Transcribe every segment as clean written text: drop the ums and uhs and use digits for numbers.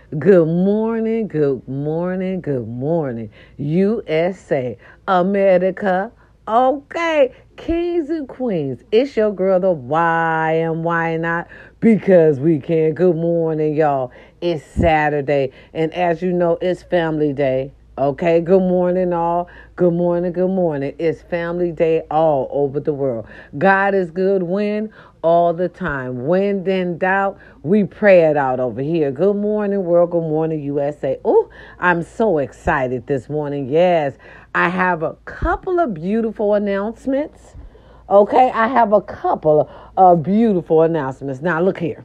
Good morning, good morning, good morning. USA, America. Okay, kings and queens. It's your girl, the why and why not? Because we can. Good morning, y'all. It's Saturday, and as you know, it's family day. Okay, good morning, all. Good morning, good morning. It's family day all over the world. God is good when? All the time. When in doubt, we pray it out over here. Good morning, world. Good morning, USA. Oh, I'm so excited this morning. Yes, I have a couple of beautiful announcements. Okay, I have a couple of beautiful announcements. Now, look here.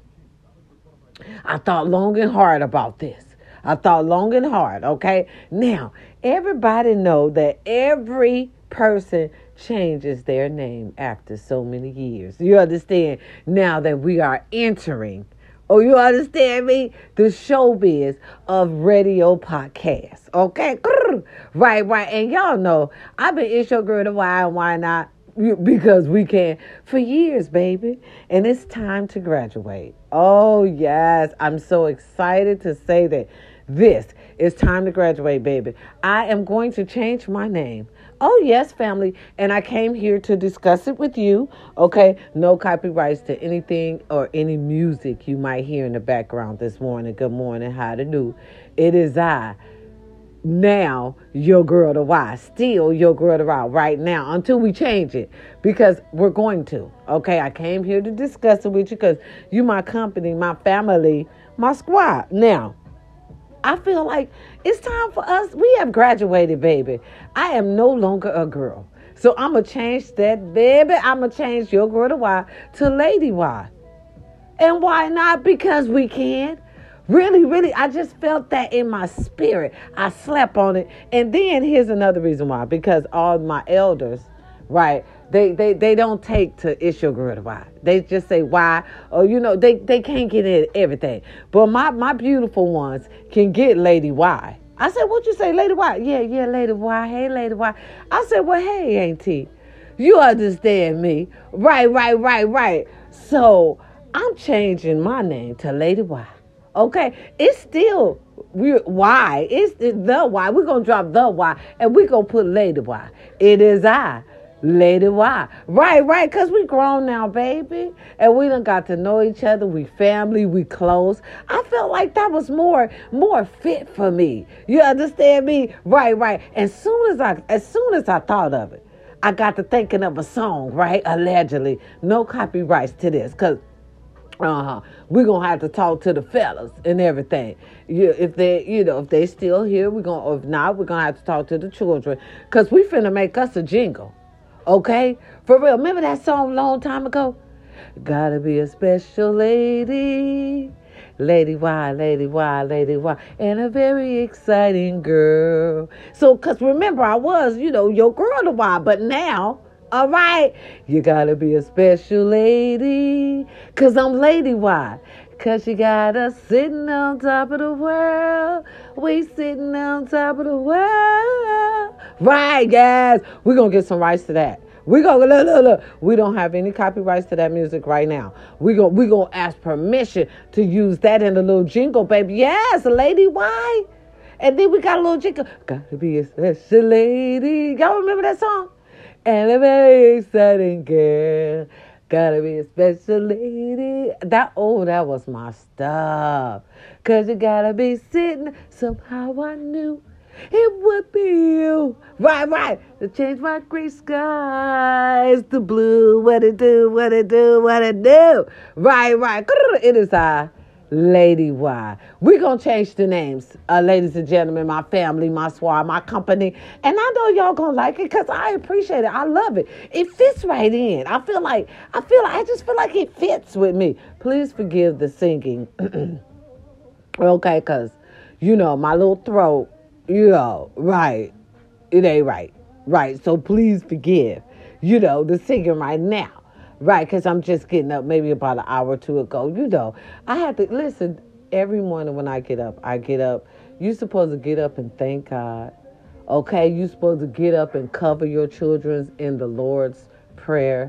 I thought long and hard about this. I thought long and hard, okay? Now, everybody know that every person changes their name after so many years. You understand? Now that we are entering, oh, you understand me? The showbiz of radio podcasts, okay? Right. And y'all know, I've been It's Your Girl, the Why and Why Not? Because we can for years, baby. And it's time to graduate. Oh, yes. I'm so excited to say that this is time to graduate, baby. I am going to change my name. Oh, yes, family. And I came here to discuss it with you. Okay. No copyrights to anything or any music you might hear in the background this morning. Good morning. How to do? It is I. Now, your girl to why. Still your girl to why right now until we change it because we're going to. Okay, I came here to discuss it with you because you my company, my family, my squad. Now, I feel like it's time for us. We have graduated, baby. I am no longer a girl. So I'm going to change that, baby. I'm going to change your girl to why to Lady Y. And why not? Because we can. Really, I just felt that in my spirit. I slept on it. And then here's another reason why. Because all my elders, right, they don't take to It's Your Girl to Why. They just say why. Or, they can't get in everything. But my beautiful ones can get Lady Y. I said, what you say, Lady Y? Yeah, Lady Y. Hey, Lady Y. I said, well, hey, Auntie. You understand me. Right. So I'm changing my name to Lady Y. Okay, it's still why. It's the why. We're going to drop the why and we're going to put Lady Y. It is I, Lady Y. Right, because we grown now, baby. And we done got to know each other. We family, we close. I felt like that was more fit for me. You understand me? Right. As soon as I thought of it, I got to thinking of a song, right? Allegedly. No copyrights to this because we're gonna have to talk to the fellas and everything. If they still here, if not, we're gonna have to talk to the children. Cause we finna make us a jingle. Okay? For real. Remember that song a long time ago? Gotta be a special lady. Lady Y, and a very exciting girl. So, cause remember, I was, your girl to why, but now, all right, you gotta be a special lady, cause I'm Lady Y. Cause you got us sitting on top of the world. We sitting on top of the world. Right, guys. We're gonna get some rights to that. We gonna look. We don't have any copyrights to that music right now. We gonna ask permission to use that in a little jingle, baby. Yes, Lady Y. And then we got a little jingle. Gotta be a special lady. Y'all remember that song? And a very exciting girl. Gotta be a special lady. That was my stuff. Cause you gotta be sitting. Somehow I knew it would be you. Right. To change my gray skies to blue. What it do. Right. It is I, Lady Y. We're going to change the names, ladies and gentlemen, my family, my squad, my company. And I know y'all going to like it because I appreciate it. I love it. It fits right in. I just feel like it fits with me. Please forgive the singing. Okay, because, my little throat, right. It ain't right. Right. So please forgive, the singing right now. Right, because I'm just getting up maybe about an hour or two ago. I had to listen every morning when I get up. You're supposed to get up and thank God. Okay, you're supposed to get up and cover your children in the Lord's Prayer.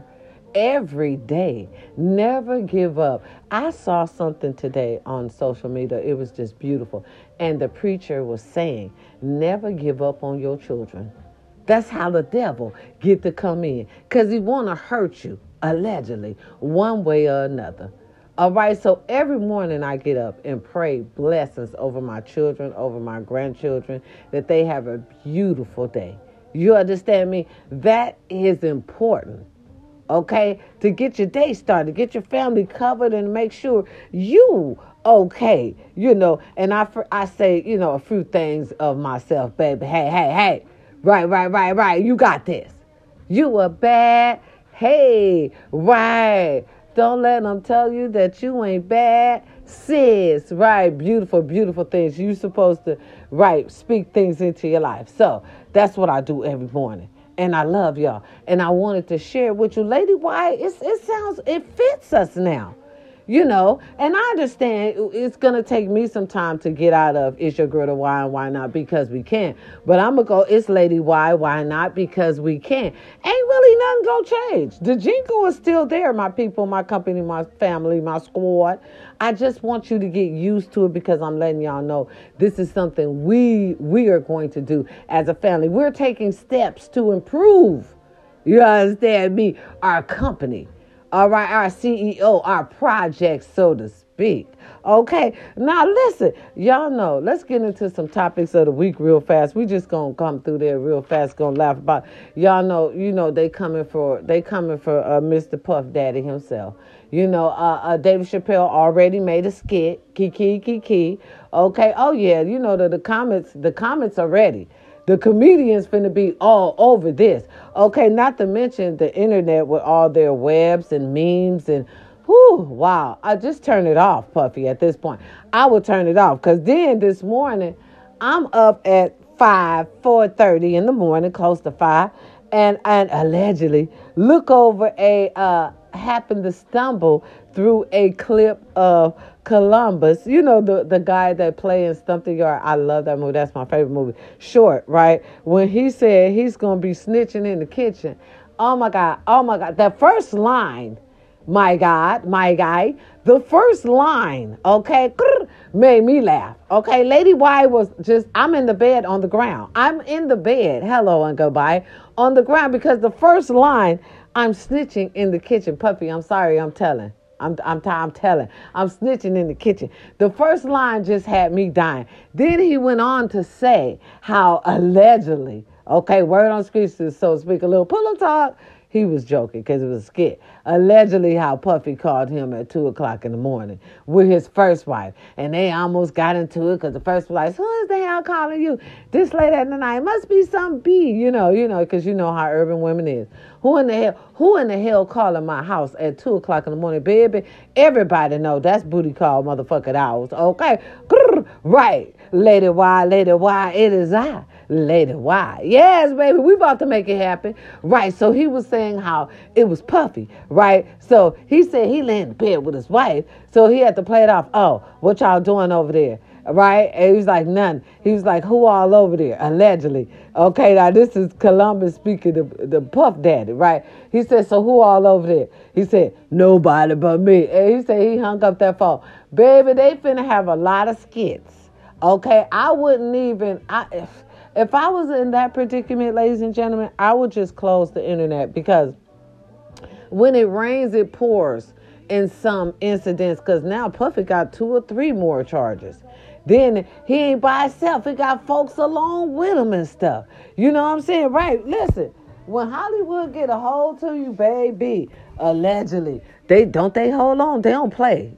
every day. Never give up. I saw something today on social media. It was just beautiful. And the preacher was saying, never give up on your children. That's how the devil get to come in. Because he want to hurt you, allegedly, one way or another. All right, so every morning I get up and pray blessings over my children, over my grandchildren, that they have a beautiful day. You understand me? That is important, okay? To get your day started, get your family covered and make sure you okay, And I say, a few things of myself, baby. Hey. Right. You got this. You a bad, hey, right. Don't let them tell you that you ain't bad, sis. Right, beautiful things. You supposed to, right, speak things into your life. So that's what I do every morning. And I love y'all. And I wanted to share with you, Lady White, it fits us now. And I understand it's going to take me some time to get out of it's your girl to why and why not because we can. But I'm going to go, it's Lady why not because we can. Ain't really nothing going to change. The jingle is still there, my people, my company, my family, my squad. I just want you to get used to it because I'm letting y'all know this is something we are going to do as a family. We're taking steps to improve, you understand me, our company. All right, our CEO, our project, so to speak. Okay, now listen, y'all know, let's get into some topics of the week real fast. We just gonna come through there real fast, gonna laugh about. Y'all know, they coming for Mr. Puff Daddy himself. David Chappelle already made a skit, Kiki. Okay, oh yeah, the comments are ready. The comedians finna be all over this. Okay, not to mention the internet with all their webs and memes and wow. I just turn it off, Puffy, at this point. I will turn it off because then this morning I'm up at 4:30 in the morning, close to 5, and allegedly look over happened to stumble through a clip of Columbus, the guy that played in Stump the Yard. I love that movie. That's my favorite movie. Short, right? When he said he's going to be snitching in the kitchen. Oh my God. That first line, my guy, the first line, okay, made me laugh. Okay, Lady Y was I'm in the bed on the ground. I'm in the bed, hello and goodbye, on the ground because the first line, I'm snitching in the kitchen. Puppy, I'm sorry, I'm telling. I'm telling. I'm snitching in the kitchen. The first line just had me dying. Then he went on to say how allegedly, okay, word on streets, so to speak, a little pillow talk. He was joking because it was a skit. Allegedly how Puffy called him at 2 o'clock in the morning with his first wife. And they almost got into it because the first wife was like, who is the hell calling you this late at the night? It must be some B, because you know how urban women is. Who in the hell calling my house at 2 o'clock in the morning, baby? Everybody know that's booty call motherfucking hours, okay? Right, Lady Y, it is I. Lady Y. Yes, baby, we about to make it happen. Right, so he was saying how it was Puffy, right? So he said he lay in the bed with his wife, so he had to play it off. Oh, what y'all doing over there? Right? And he was like, none. He was like, who all over there? Allegedly. Okay, now this is Columbus speaking to the Puff Daddy, right? He said, so who all over there? He said, nobody but me. And he said he hung up that phone. Baby, they finna have a lot of skits. Okay, I wouldn't even... If I was in that predicament, ladies and gentlemen, I would just close the internet because when it rains, it pours in some incidents because now Puffy got 2 or 3 more charges. Then he ain't by himself. He got folks along with him and stuff. You know what I'm saying? Right. Listen, when Hollywood get a hold to you, baby, allegedly, they hold on. They don't play.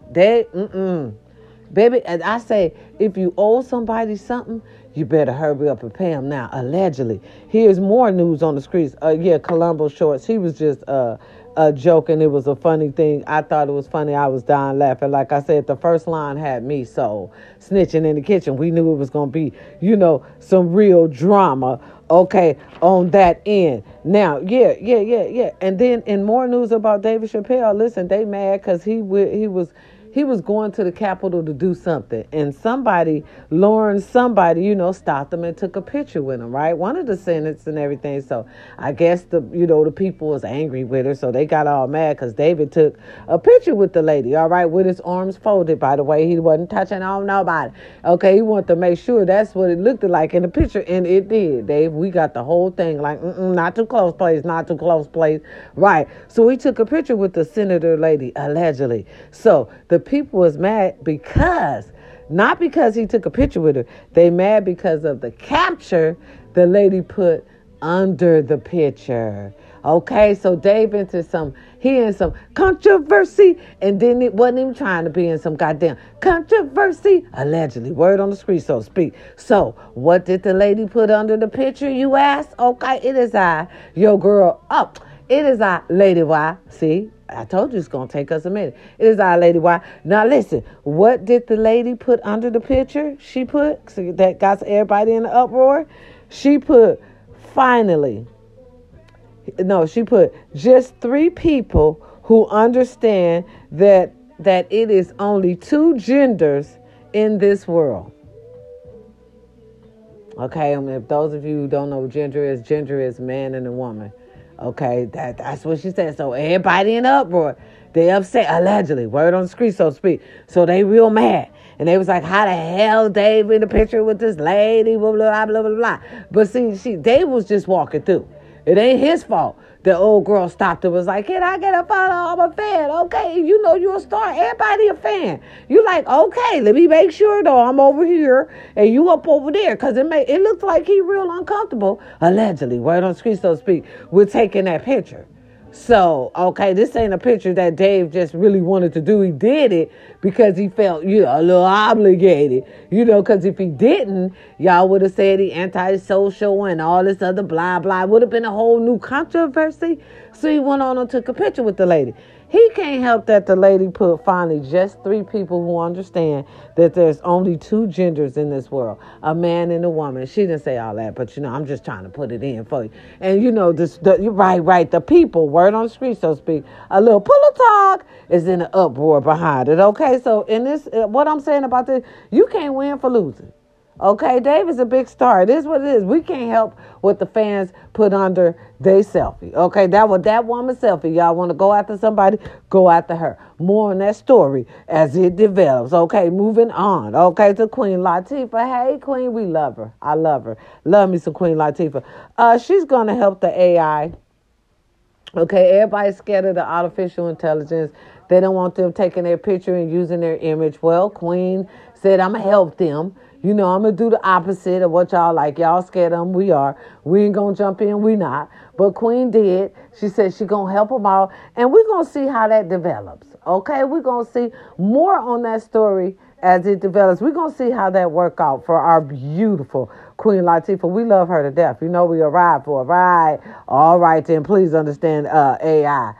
Baby, and I say, if you owe somebody something, you better hurry up and pay him now. Allegedly. Here's more news on the streets. Columbo Shorts. He was just joking. It was a funny thing. I thought it was funny. I was dying laughing. Like I said, the first line had me so snitching in the kitchen. We knew it was going to be, some real drama, okay, on that end. Now, yeah. And then in more news about David Chappelle, listen, they mad because he was he was going to the Capitol to do something, and Lauren, stopped him and took a picture with him, right? One of the senators and everything. So I guess the people was angry with her, so they got all mad because David took a picture with the lady, all right, with his arms folded. By the way, he wasn't touching on nobody. Okay, he wanted to make sure that's what it looked like in the picture, and it did. Dave, we got the whole thing like, not too close, please, not too close, please. Right. So he took a picture with the senator lady, allegedly. So the people was mad not because he took a picture with her. They mad because of the capture the lady put under the picture. Okay, so Dave in some controversy, and then it wasn't even trying to be in some goddamn controversy, allegedly. Word on the street, so to speak. So, what did the lady put under the picture, you ask? Okay, it is your girl. Oh, it is Lady Y. See, I told you it's going to take us a minute. It is Lady Y. Now, listen, what did the lady put under the picture? She put, so that got everybody in the uproar. She put, finally. No, she put just 3 people who understand that it is only 2 genders in this world. Okay, if those of you who don't know what gender is man and a woman. Okay, that's what she said. So everybody in the uproar, they upset, allegedly, word on the street, so to speak. So they real mad. And they was like, how the hell Dave in the picture with this lady, blah, blah, blah, blah, blah. But see, Dave was just walking through. It ain't his fault. The old girl stopped and was like, can I get a photo? I'm a fan. Okay, you know you're a star. Everybody a fan. You like, okay, let me make sure, though, I'm over here and you up over there. Because it looked like he real uncomfortable, allegedly, word on the street, so to speak, with taking that picture. So, okay, this ain't a picture that Dave just really wanted to do. He did it because he felt, a little obligated, because if he didn't, y'all would have said he antisocial and all this other blah, blah. Would have been a whole new controversy. So he went on and took a picture with the lady. He can't help that the lady put finally just 3 people who understand that there's only 2 genders in this world, a man and a woman. She didn't say all that, but I'm just trying to put it in for you. And you're right, the people, word on the street, so to speak, a little pillow talk is in the uproar behind it. Okay, so in this, what I'm saying about this, you can't win for losing. Okay, Dave is a big star. It is what it is. We can't help what the fans put under their selfie. Okay, that woman's selfie. Y'all want to go after somebody? Go after her. More on that story as it develops. Okay, moving on. Okay, to Queen Latifah. Hey, Queen, we love her. I love her. Love me some Queen Latifah. She's going to help the AI. Okay, everybody's scared of the artificial intelligence. They don't want them taking their picture and using their image. Well, Queen said, I'm going to help them. I'm going to do the opposite of what y'all like. Y'all scared of them. We are. We ain't going to jump in. We not. But Queen did. She said she going to help them out. And we're going to see how that develops. Okay? We're going to see more on that story as it develops. We're going to see how that work out for our beautiful Queen Latifah. We love her to death. We arrived for a ride. All right, then. Please understand AI.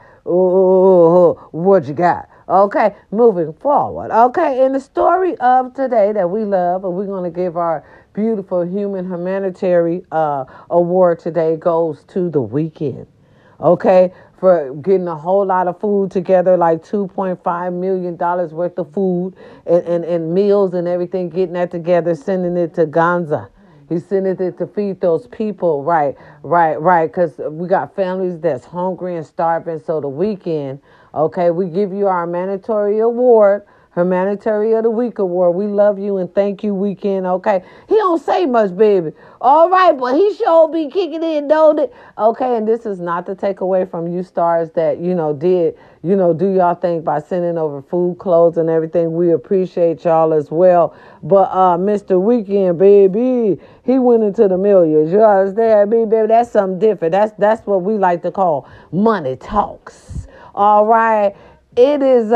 Ooh, what you got? Okay, moving forward. Okay, in the story of today that we love, and we're going to give our beautiful humanitarian award today goes to The Weeknd. Okay, for getting a whole lot of food together, like $2.5 million worth of food and meals and everything, getting that together, sending it to Gaza. He's sending it to feed those people, right, because we got families that's hungry and starving. So The Weeknd, okay, we give you our mandatory award, Humanitarian of the Week award. We love you and thank you, Weeknd, okay? He don't say much, baby. All right, but he sure be kicking in, don't it? Okay, and this is not to take away from you stars that, did, do y'all thing by sending over food, clothes, and everything. We appreciate y'all as well. But Mr. Weeknd, baby, he went into the millions. You understand me, baby? That's something different. That's what we like to call money talks. All right, it is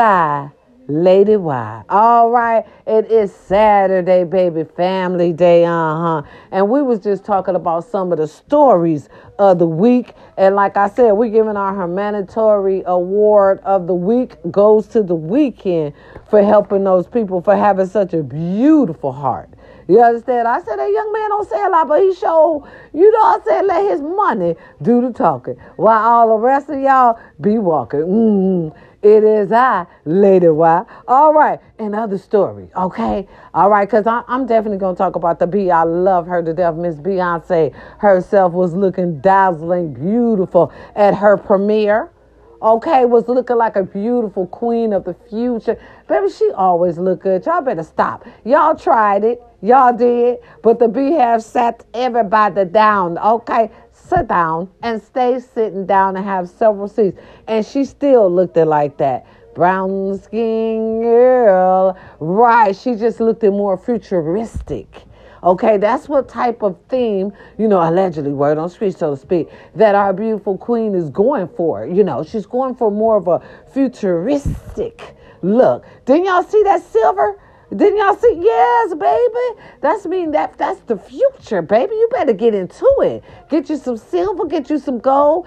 Lady Y. All right, it is Saturday, baby, family day, and we was just talking about some of the stories of the week, and like I said, we're giving our humanitarian award of the week goes to The Weeknd for helping those people, for having such a beautiful heart. You understand? I said that young man don't say a lot, but he showed, I said let his money do the talking, while all the rest of y'all be walking. It is I, Lady Y. All right, another story, okay? All right, because I'm definitely going to talk about the B. I love her to death. Miss Beyonce herself was looking dazzling, beautiful at her premiere. Okay, was looking like a beautiful queen of the future. Baby, she always look good. Y'all better stop. Y'all tried it. Y'all did. But the bee have sat everybody down. Okay, sit down and stay sitting down and have several seats. And she still looked it like that. Brown skin girl. Right, she just looked it more futuristic. Okay, that's what type of theme, allegedly, word on the street, so to speak, that our beautiful queen is going for. She's going for more of a futuristic look. Didn't y'all see that silver? Didn't y'all see? Yes, baby. That's the future, baby. You better get into it. Get you some silver, get you some gold.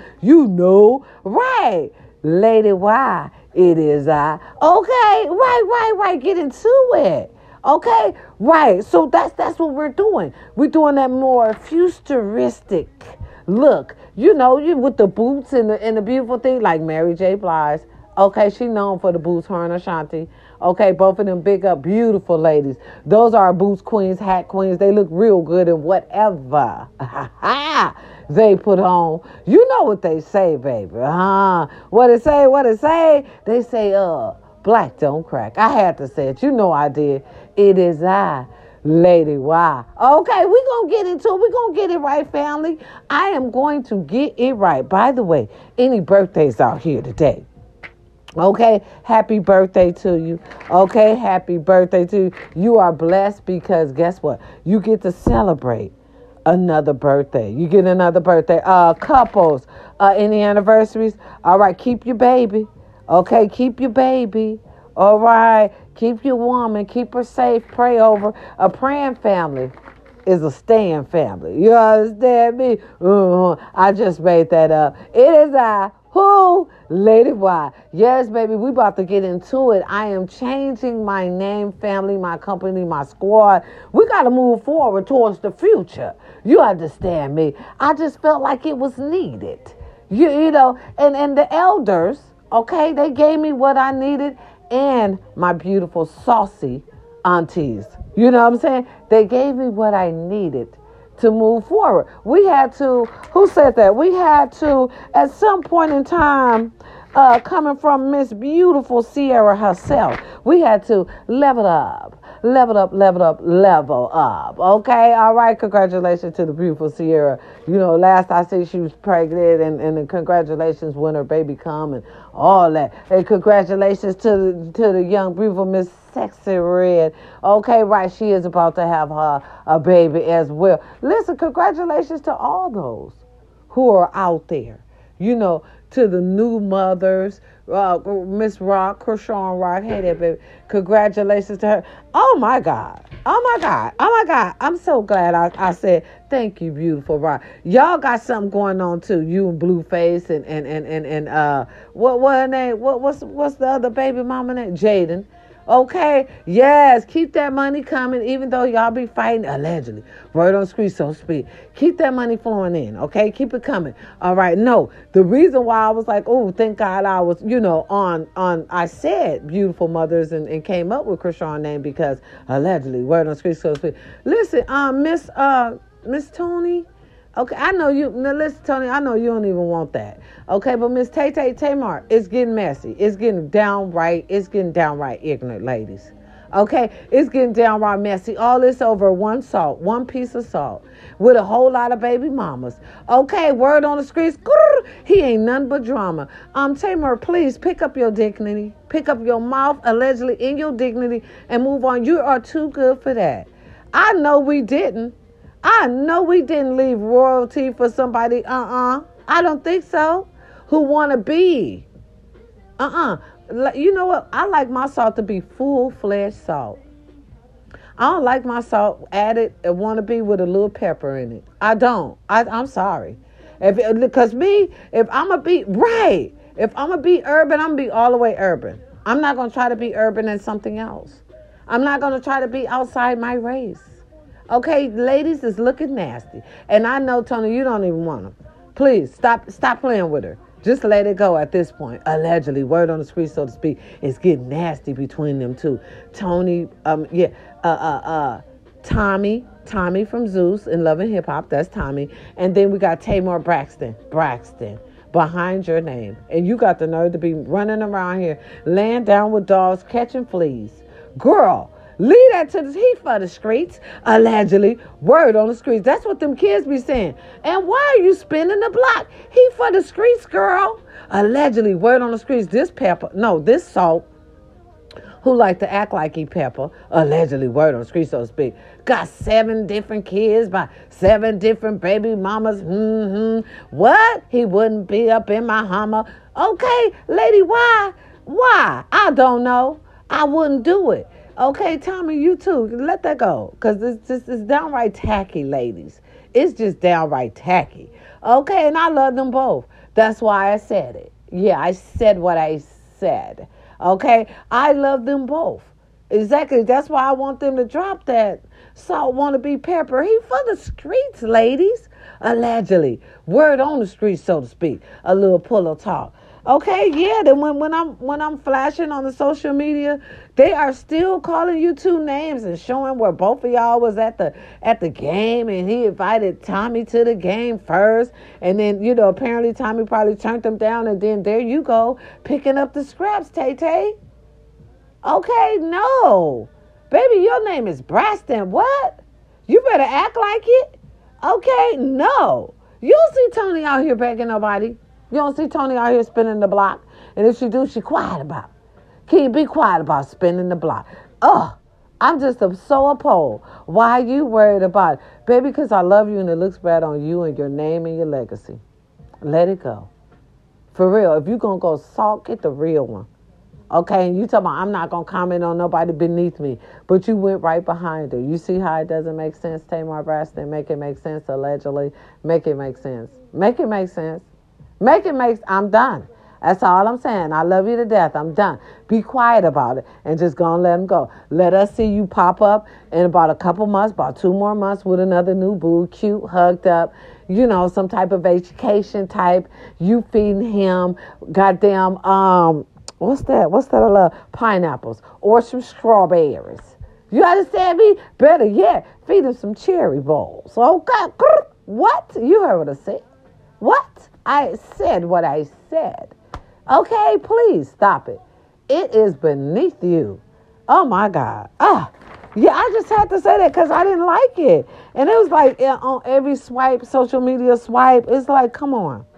Right. Lady Y, it is I. Okay, right. Get into it. Okay, right. So that's what we're doing. We're doing that more futuristic look. You with the boots and the beautiful thing, like Mary J. Blige. Okay, she known for the boots, her and Ashanti. Okay, both of them big up, beautiful ladies. Those are boots queens, hat queens. They look real good in whatever they put on. You know what they say, baby. What it say? They say, black don't crack. I had to say it. You know I did. It is I, Lady Y. Okay, we're going to get into it. We're going to get it right, family. I am going to get it right. By the way, any birthdays out here today? Okay, happy birthday to you. Okay, happy birthday to you. You are blessed because guess what? You get to celebrate another birthday. You get another birthday. Couples, any anniversaries? All right, keep your baby. Okay, keep your baby. All right, keep your woman, keep her safe, pray over. A praying family is a staying family. You understand me? I just made that up. It is I, who? Lady Y. Yes, baby, we about to get into it. I am changing my name, family, my company, my squad. We got to move forward towards the future. You understand me? I just felt like it was needed. You know, and the elders, okay, they gave me what I needed. And my beautiful saucy aunties. You know what I'm saying? They gave me what I needed to move forward. We had to, who said that? We had to, at some point in time, coming from Miss Beautiful Sierra herself, we had to level up. Okay, all right, congratulations to the beautiful Sierra. Last I see she was pregnant and congratulations when her baby come and all that. And congratulations to the young beautiful Miss Sexy Red. Okay, right, she is about to have a baby as well. Listen, congratulations to all those who are out there. To the new mothers, Miss Rock, Krishan Rock, hey there, baby. Congratulations to her. Oh my God. I'm so glad I said thank you, beautiful Rock. Y'all got something going on too. You and Blueface and what her name? What's the other baby mama name? Jaden. Okay, yes, keep that money coming, even though y'all be fighting, allegedly. Word on the street, so to speak. Keep that money flowing in, okay? Keep it coming. All right, no, the reason why I was like, oh, thank God I was, I said beautiful mothers and came up with Krishan's name because allegedly, word on the street, so to speak. Listen, Miss Tony. Okay, I know you. Now listen, Tony, I know you don't even want that. Okay, but Miss Tamar, it's getting messy. It's getting downright ignorant, ladies. Okay, it's getting downright messy. All this over one piece of salt, with a whole lot of baby mamas. Okay, word on the streets, he ain't nothing but drama. Tamar, please pick up your dignity, pick up your mouth, allegedly in your dignity, and move on. You are too good for that. I know we didn't leave royalty for somebody, I don't think so, who want to be. You know what? I like my salt to be full-fledged salt. I don't like my salt added and want to be with a little pepper in it. I don't. I'm sorry. If I'm going to be, right, if I'm going to be urban, I'm going to be all the way urban. I'm not going to try to be urban and something else. I'm not going to try to be outside my race. Okay, ladies is looking nasty. And I know, Tony, you don't even want them. Please, stop playing with her. Just let it go at this point. Allegedly, word on the street, so to speak, it's getting nasty between them two. Tony, Tommy from Zeus and Love and Hip Hop. That's Tommy. And then we got Tamar Braxton. Behind your name. And you got the nerve to be running around here, laying down with dogs, catching fleas. Girl, leave that to the heat for the streets. Allegedly, word on the streets. That's what them kids be saying. And why are you spinning the block? Heat for the streets, girl. Allegedly, word on the streets. This Salt, who like to act like he Pepper, allegedly, word on the street, so to speak, got 7 different kids by 7 different baby mamas. What? He wouldn't be up in my Hummer. Okay, lady, why? Why? I don't know. I wouldn't do it. Okay, Tommy, you too. Let that go. Because it's downright tacky, ladies. It's just downright tacky. Okay, and I love them both. That's why I said it. Yeah, I said what I said. Okay, I love them both. Exactly. That's why I want them to drop that Salt wanna be Pepper. He for the streets, ladies. Allegedly. Word on the streets, so to speak. A little pillow talk. Okay, yeah. Then when I'm flashing on the social media, they are still calling you 2 names and showing where both of y'all was at the game, and he invited Tommy to the game first, and then apparently Tommy probably turned them down, and then there you go picking up the scraps, Tay. Okay, no, baby, your name is Braxton. What? You better act like it. Okay, no, you don't see Tony out here begging nobody. You don't see Tony out here spinning the block. And if she do, she quiet about it. Can you be quiet about spinning the block? I'm just so appalled. Why are you worried about it? Baby, because I love you and it looks bad on you and your name and your legacy. Let it go. For real. If you're going to go Salt, get the real one. Okay? And you talking about, I'm not going to comment on nobody beneath me. But you went right behind her. You see how it doesn't make sense, Tamar Braxton? Make it make sense, allegedly. Make it make sense. Make it make sense. I'm done. That's all I'm saying. I love you to death. I'm done. Be quiet about it and just go and let them go. Let us see you pop up in about a couple months, about 2 more months with another new boo, cute, hugged up, some type of vacation type. You feeding him goddamn, what's that I love? Pineapples or some strawberries. You understand me? Better yet, feed him some cherry bowls. Okay. What? You heard what I said. What? I said what I said. Okay, please stop it. It is beneath you. Oh, my God. Yeah, I just had to say that because I didn't like it. And it was like on every swipe, social media swipe, it's like, come on.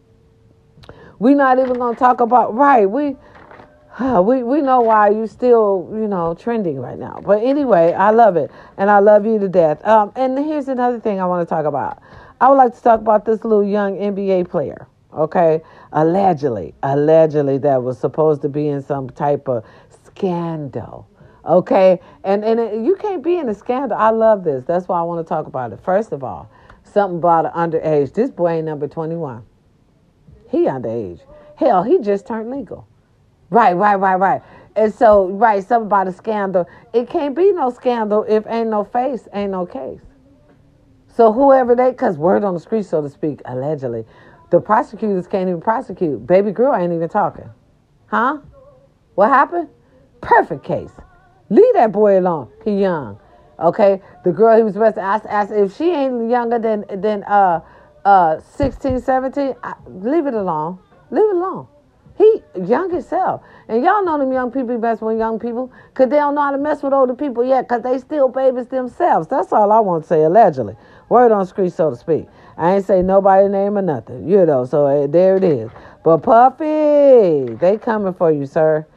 We're not even going to talk about, right, we know why you still, trending right now. But anyway, I love it. And I love you to death. And here's another thing I want to talk about. I would like to talk about this little young NBA player, okay? Allegedly, that was supposed to be in some type of scandal, okay? And you can't be in a scandal. I love this. That's why I want to talk about it. First of all, something about an underage. This boy ain't number 21. He underage. Hell, he just turned legal. Right. And so, something about a scandal. It can't be no scandal if ain't no face, ain't no case. So whoever because word on the street, so to speak, allegedly, the prosecutors can't even prosecute. Baby girl ain't even talking. Huh? What happened? Perfect case. Leave that boy alone. He young. Okay? The girl he was arrested, asked if she ain't younger than 16, 17, leave it alone. Leave it alone. He young himself. And y'all know them young people mess with young people because they don't know how to mess with older people yet because they still babies themselves. That's all I want to say, allegedly. Word on the street, so to speak. I ain't say nobody name or nothing, so there it is. But Puffy, they coming for you, sir.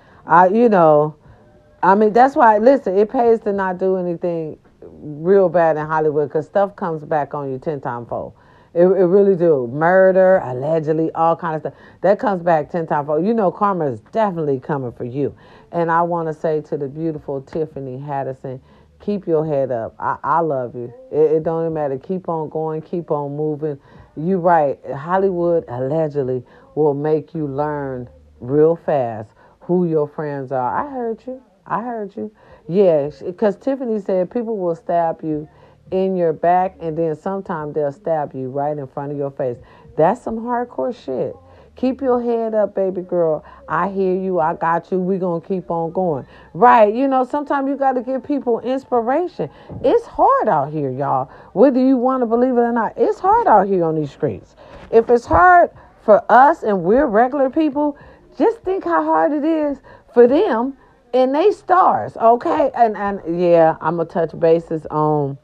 That's why, listen, it pays to not do anything real bad in Hollywood because stuff comes back on you 10 times fold. It really do. Murder, allegedly, all kind of stuff. That comes back 10 times fold. Karma is definitely coming for you. And I want to say to the beautiful Tiffany Haddish, keep your head up. I love you. It don't even matter. Keep on going. Keep on moving. You right. Hollywood, allegedly, will make you learn real fast who your friends are. I heard you. Yeah, because Tiffany said people will stab you in your back, and then sometimes they'll stab you right in front of your face. That's some hardcore shit. Keep your head up, baby girl. I hear you. I got you. We're going to keep on going. Right. Sometimes you got to give people inspiration. It's hard out here, y'all. Whether you want to believe it or not, it's hard out here on these streets. If it's hard for us and we're regular people, just think how hard it is for them and they stars, okay? And yeah, I'm going to touch bases on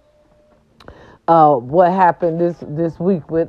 what happened this week with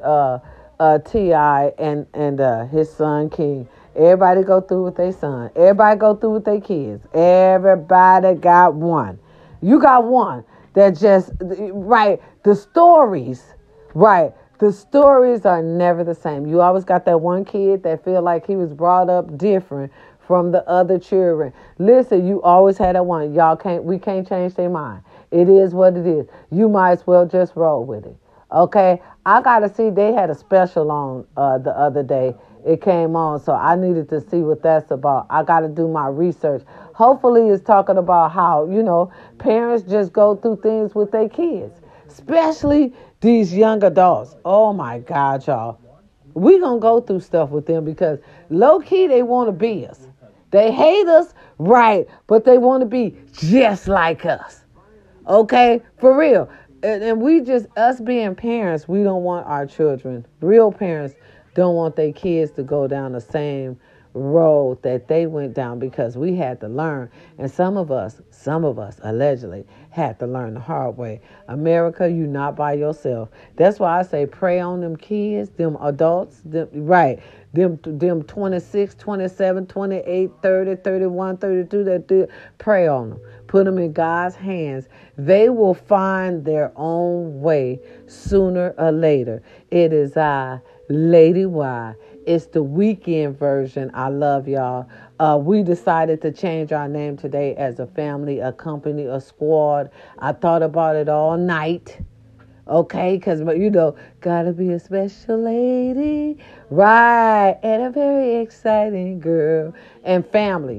T.I. and his son King. Everybody go through with their son. Everybody go through with their kids. Everybody got one. You got one that just, right, the stories, right, the stories are never the same. You always got that one kid that feel like he was brought up different from the other children. Listen, you always had that one. We can't change their mind. It is what it is. You might as well just roll with it. Okay? I got to see, they had a special on the other day. It came on, so I needed to see what that's about. I got to do my research. Hopefully it's talking about how, parents just go through things with their kids, especially these young adults. Oh, my God, y'all. We going to go through stuff with them because low-key they want to be us. They hate us, right, but they want to be just like us. Okay? For real. And we just, us being parents, we don't want our children, real parents, don't want their kids to go down the same road that they went down because we had to learn. And some of us allegedly had to learn the hard way. America, you not by yourself. That's why I say pray on them kids, them adults, them 26, 27, 28, 30, 31, 32, that pray on them. Put them in God's hands. They will find their own way sooner or later. It is I, Lady Y. It's the weekend version. I love y'all. We decided to change our name today as a family, a company, a squad. I thought about it all night. Okay, because, gotta be a special lady. Right. And a very exciting girl. And family,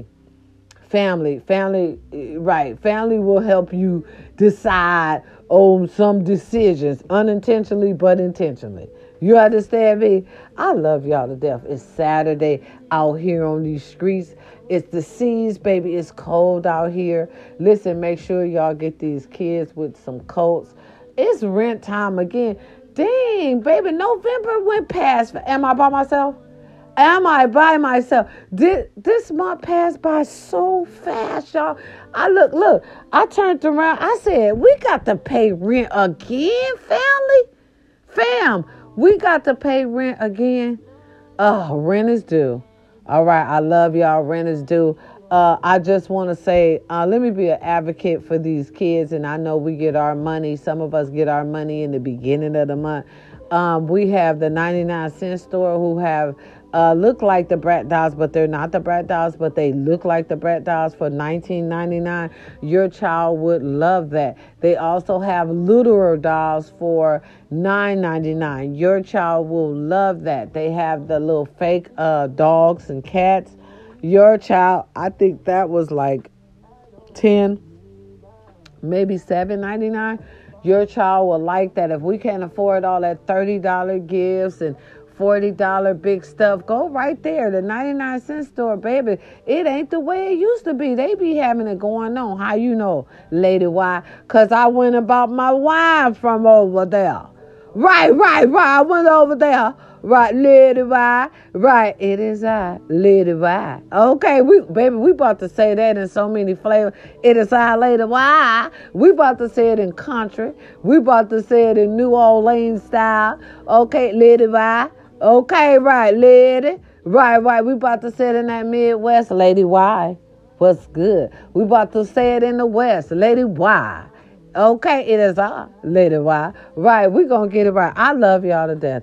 right. Family will help you decide on some decisions, unintentionally but intentionally. You understand me? I love y'all to death. It's Saturday out here on these streets. It's the seas, baby. It's cold out here. Listen, make sure y'all get these kids with some coats. It's rent time again. Dang, baby, November went past. Am I by myself? Am I by myself? This month passed by so fast, y'all. Look, I turned around. I said, we got to pay rent again, family? Fam, we got to pay rent again. Oh, rent is due. All right, I love y'all. Rent is due. I just want to say, let me be an advocate for these kids. And I know we get our money. Some of us get our money in the beginning of the month. We have the 99-cent store who have look like the Brat dolls, but they're not the Brat dolls, but they look like the Brat dolls for $19.99. Your child would love that. They also have littler dolls for $9.99. Your child will love that. They have the little fake dogs and cats. Your child, I think that was like 10, maybe $7.99. Your child will like that. If we can't afford all that $30 gifts and $40 big stuff, go right there. The 99-cent store, baby. It ain't the way it used to be. They be having it going on. How you know, Lady Y? Because I went and bought my wine from over there. Right. I went over there. Right, Lady Y. Right, it is I, Lady Y. Okay, we about to say that in so many flavors. It is I, Lady Y. We about to say it in country. We about to say it in New Orleans style. Okay, Lady Y. Okay, right, lady. Right. We about to say it in that Midwest, Lady Y. What's good? We about to say it in the West, Lady Y. Okay, it is I, Lady Y. Right, we're going to get it right. I love y'all to death.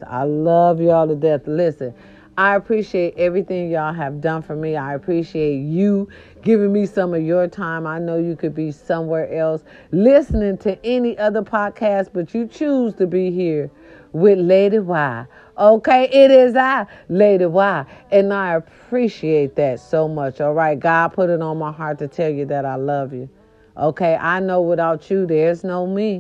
Listen, I appreciate everything y'all have done for me. I appreciate you giving me some of your time. I know you could be somewhere else listening to any other podcast, but you choose to be here with Lady Y. Okay, it is I, Lady Y. And I appreciate that so much. All right, God put it on my heart to tell you that I love you. Okay, I know without you, there's no me.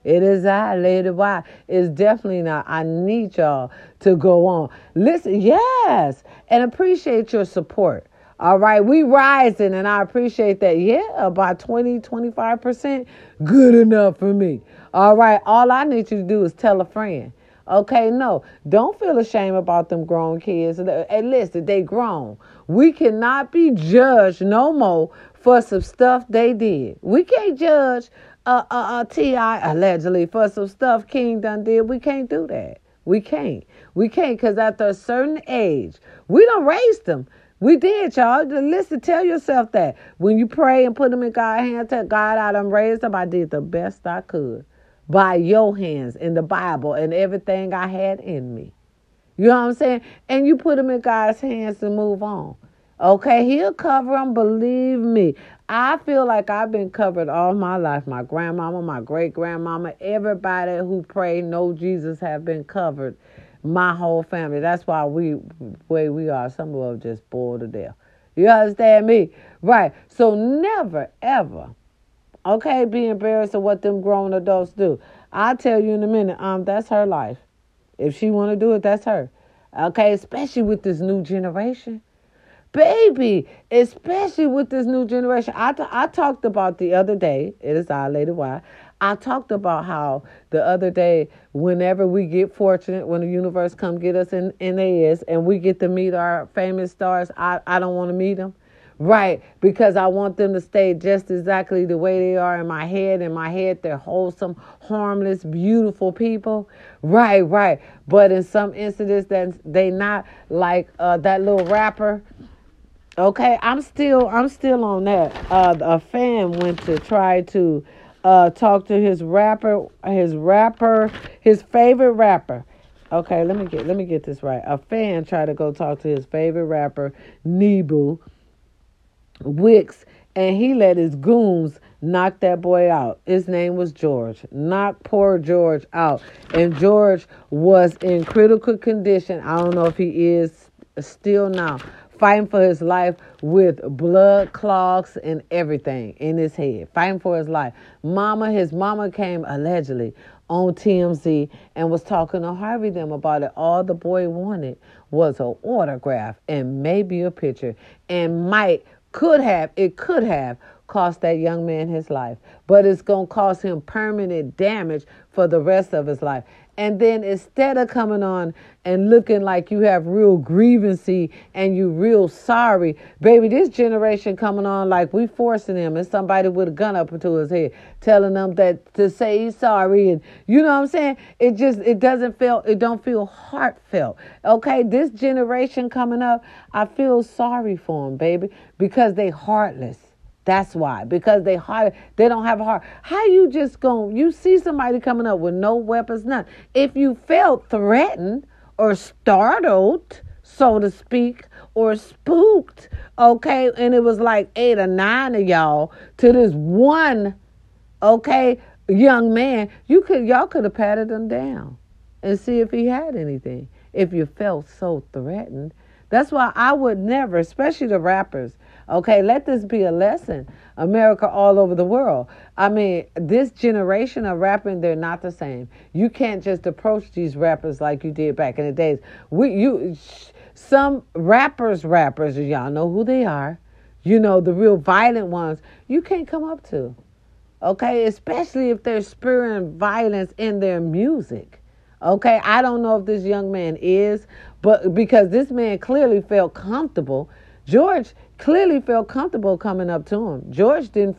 It is I, Lady Y. It's definitely not. I need y'all to go on. Listen, yes, and appreciate your support. All right, we rising, and I appreciate that. Yeah, about 20-25%, good enough for me. All right, all I need you to do is tell a friend. Okay, no, don't feel ashamed about them grown kids. And listen, they grown. We cannot be judged no more for some stuff they did. We can't judge T.I. allegedly for some stuff King done did. We can't do that. We can't. We can't, because after a certain age, we done raised them. We did, y'all. Listen, tell yourself that. When you pray and put them in God's hands, tell God, I done raised them. I did the best I could by your hands in the Bible and everything I had in me. You know what I'm saying? And you put them in God's hands and move on. Okay, he'll cover them, believe me. I feel like I've been covered all my life. My grandmama, my great-grandmama, everybody who prayed, know Jesus have been covered. My whole family. That's why where we are. Some of us just bored to death. You understand me? Right. So never, ever, okay, be embarrassed of what them grown adults do. I'll tell you in a minute, that's her life. If she want to do it, that's her. Okay, especially with this new generation. Baby, especially with this new generation. I talked about the other day, it is our Lady Y. I talked about how the other day, whenever we get fortunate, when the universe come get us in theirs, and we get to meet our famous stars, I don't want to meet them. Right, because I want them to stay just exactly the way they are in my head. In my head, they're wholesome, harmless, beautiful people. Right. But in some incidents, that they not like that little rapper. Okay, I'm still on that. A fan went to try to talk to his favorite rapper. Okay, let me get this right. A fan tried to go talk to his favorite rapper, Nebu Wicks, and he let his goons knock that boy out. His name was George. Knock poor George out. And George was in critical condition. I don't know if he is still now, fighting for his life with blood clots and everything in his head, fighting for his life. His mama came allegedly on TMZ and was talking to Harvey them about it. All the boy wanted was an autograph and maybe a picture, and it could have cost that young man his life, but it's going to cost him permanent damage for the rest of his life. And then instead of coming on and looking like you have real grievancy and you real sorry, baby, this generation coming on like we forcing him, and somebody with a gun up into his head telling them that to say he's sorry, and you know what I'm saying? It don't feel heartfelt. Okay, this generation coming up, I feel sorry for them, baby, because they heartless. That's why, because they don't have a heart. How you just you see somebody coming up with no weapons, none. If you felt threatened or startled, so to speak, or spooked, okay, and it was like 8 or 9 of y'all to this one, okay, young man, y'all could have patted him down and see if he had anything. If you felt so threatened. That's why I would never, especially the rappers, okay, let this be a lesson. America all over the world. I mean, this generation of rapping, they're not the same. You can't just approach these rappers like you did back in the days. Some rappers, y'all know who they are. You know, the real violent ones, you can't come up to. Okay, especially if they're spewing violence in their music. Okay, I don't know if this young man is, but because this man clearly felt comfortable. George clearly felt comfortable coming up to him. George didn't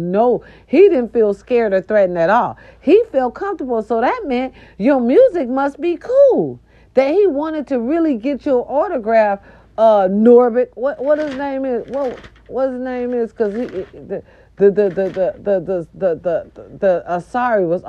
feel scared or threatened at all. He felt comfortable, so that meant your music must be cool. That he wanted to really get your autograph, Norbit. What his name is? What his name is? Because the Asari was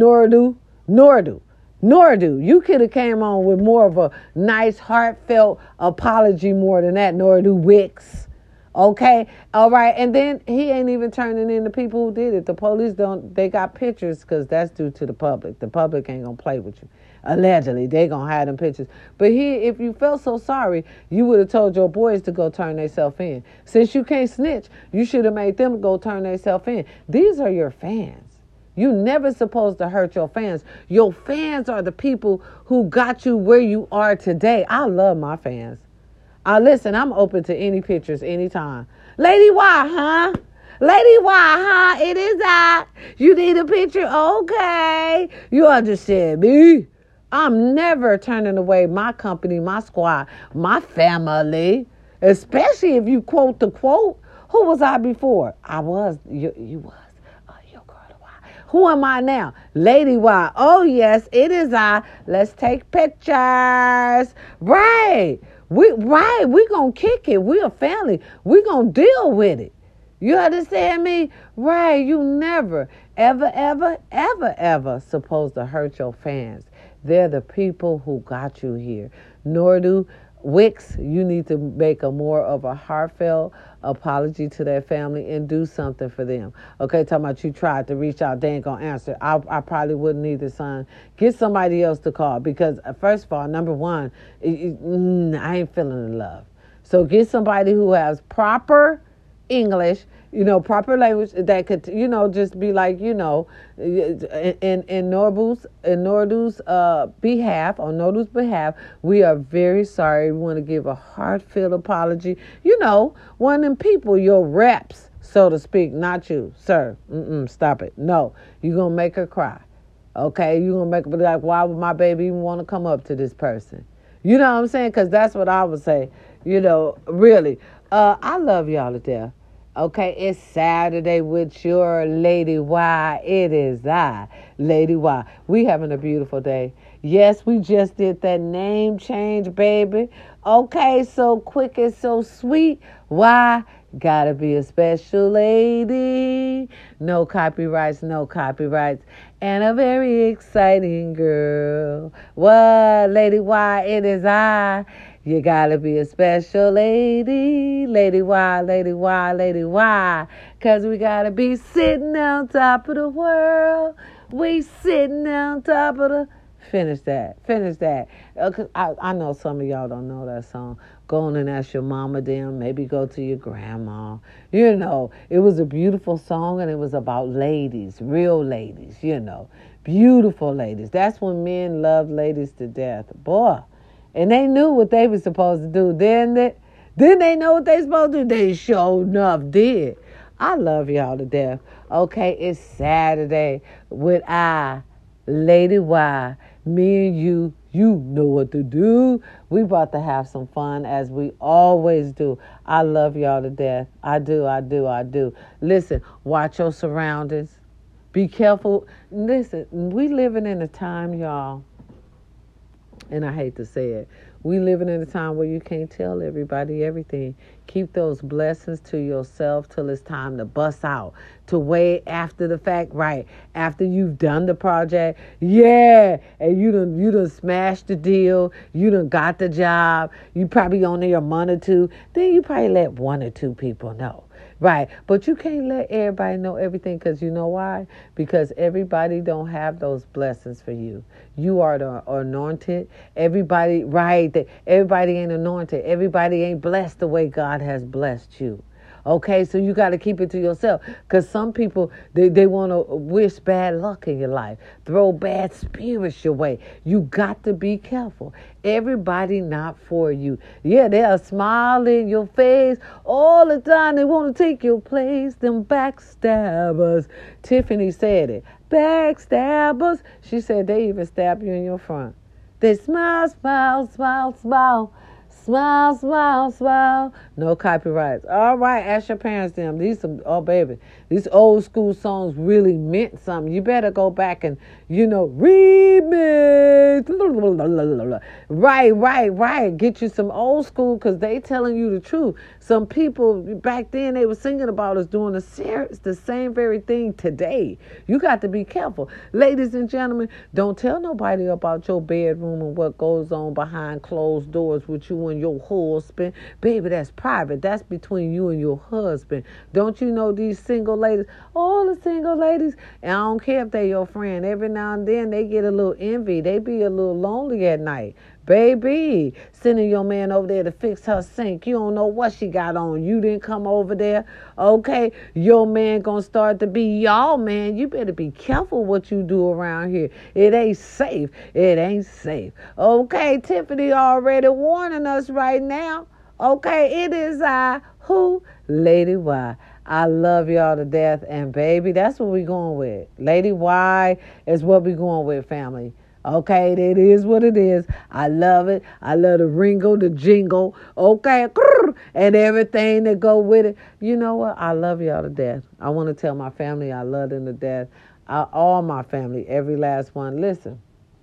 Nordu, you could have came on with more of a nice, heartfelt apology more than that, Nordu Wicks. Okay? All right. And then he ain't even turning in the people who did it. The police they got pictures because that's due to the public. The public ain't going to play with you. Allegedly, they going to hide them pictures. But if you felt so sorry, you would have told your boys to go turn themselves in. Since you can't snitch, you should have made them go turn themselves in. These are your fans. You never supposed to hurt your fans. Your fans are the people who got you where you are today. I love my fans. Listen, I'm open to any pictures anytime. Lady Y, huh? Lady Y, huh? It is I. You need a picture? Okay. You understand me? I'm never turning away my company, my squad, my family. Especially if you quote the quote. Who was I before? I was. You was. Your girl Y. Who am I now? Lady Y. Oh, yes, it is I. Let's take pictures. Right. We gonna kick it. We a family. We gonna deal with it. You understand me? Right. You never, ever supposed to hurt your fans. They're the people who got you here. Nor do Wicks, you need to make a more of a heartfelt apology to their family and do something for them. Okay, talking about you tried to reach out, they ain't gonna answer. I probably wouldn't either, son. Get somebody else to call because, first of all, number one, I ain't feeling the love. So get somebody who has proper English, proper language that could, just be like, in Nordu's behalf, we are very sorry. We want to give a heartfelt apology. One of them people, your reps, so to speak, not you, sir. Stop it. No, you're going to make her cry. Okay, you're going to make her be like, why would my baby even want to come up to this person? You know what I'm saying? Because that's what I would say, really. I love y'all to death. Okay, it's Saturday with your Lady Y. It is I, Lady Y. We having a beautiful day. Yes, we just did that name change, baby. Okay, so quick and so sweet. Why? Gotta be a special lady. No copyrights, And a very exciting girl. What? Lady Y, it is I. You gotta be a special lady. Lady Y. 'Cause we gotta be sitting on top of the world. We sitting on top of the... Finish that. 'Cause I know some of y'all don't know that song. Go on and ask your mama them. Maybe go to your grandma. It was a beautiful song and it was about ladies, real ladies, beautiful ladies. That's when men love ladies to death. Boy. And they knew what they were supposed to do, didn't they? Didn't they know what they supposed to do? They sure enough did. I love y'all to death. Okay, it's Saturday with Lady Y. Me and you know what to do. We about to have some fun as we always do. I love y'all to death. I do. Listen, watch your surroundings. Be careful. Listen, we living in a time, y'all, and I hate to say it, we living in a time where you can't tell everybody everything. Keep those blessings to yourself till it's time to bust out. To wait after the fact, right? After you've done the project, yeah, and you done smashed the deal, you done got the job, you probably only a month or two, then you probably let one or two people know. Right, but you can't let everybody know everything because you know why? Because everybody don't have those blessings for you. You are the anointed. Everybody ain't anointed. Everybody ain't blessed the way God has blessed you. Okay, so you got to keep it to yourself because some people, they want to wish bad luck in your life, throw bad spirits your way. You got to be careful. Everybody not for you. Yeah, they'll smile in your face all the time. They want to take your place. Them backstabbers. Tiffany said it. Backstabbers. She said they even stab you in your front. They smile. Smile. No copyrights. All right, ask your parents them. These old school songs really meant something. You better go back and, remix. Right. Get you some old school because they telling you the truth. Some people back then, they were singing about us doing the same very thing today. You got to be careful. Ladies and gentlemen, don't tell nobody about your bedroom and what goes on behind closed doors with you and your husband. Baby, that's private. That's between you and your husband. Don't you know these single single ladies, all the single ladies, and I don't care if they your friend, every now and then they get a little envy. They be a little lonely at night. Baby, sending your man over there to fix her sink. You don't know what she got on. You didn't come over there. Okay, your man gonna start to be y'all man. You better be careful what you do around here. It ain't safe. It ain't safe. Okay, Tiffany already warning us right now. Okay, it is I, who? Lady Y. I love y'all to death. And baby, that's what we going with. Lady Y is what we going with, family. Okay, it is what it is. I love it. I love the ringo, the jingle, okay, and everything that go with it. You know what? I love y'all to death. I want to tell my family I love them to death. All my family, every last one. Listen,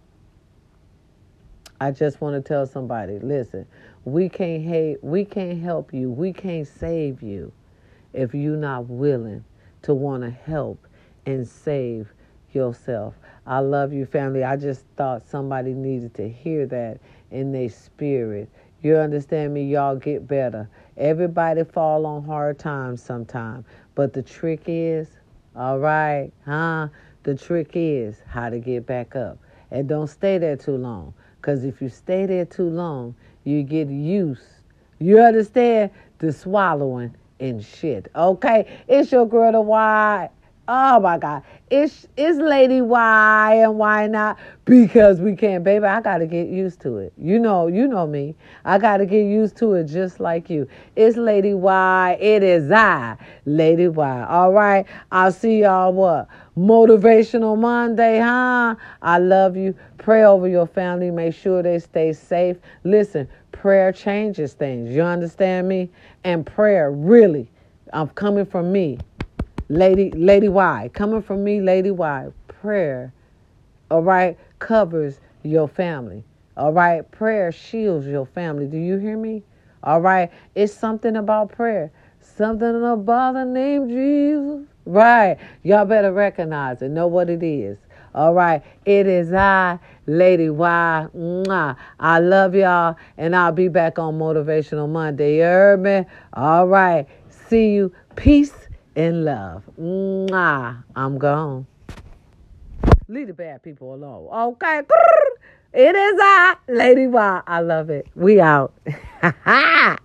I just want to tell somebody, listen, we can't help you. We can't save you if you're not willing to want to help and save yourself. I love you, family. I just thought somebody needed to hear that in their spirit. You understand me? Y'all get better. Everybody fall on hard times sometime. But the trick is, all right, the trick is how to get back up. And don't stay there too long. Because if you stay there too long, you get used. You understand? To swallowing and shit. Okay? It's your girl, the Y. Oh my God. It's Lady Y, and why not? Because we can, baby. I gotta get used to it. You know me. I gotta get used to it just like you. It's Lady Y. It is I, Lady Y. All right. I'll see y'all what? Motivational Monday, huh? I love you. Pray over your family. Make sure they stay safe. Listen, prayer changes things. You understand me? And prayer really, I'm coming from me. Lady Y, coming from me, Lady Y, prayer, all right, covers your family, all right, prayer shields your family. Do you hear me? All right, it's something about prayer, something about the name Jesus, right? Y'all better recognize it, know what it is. All right, it is I, Lady Y. Mwah. I love y'all, and I'll be back on Motivational Monday. You heard me? All right, see you. Peace and love. Mwah. I'm gone. Leave the bad people alone. Okay. It is I, Lady Y. I love it. We out.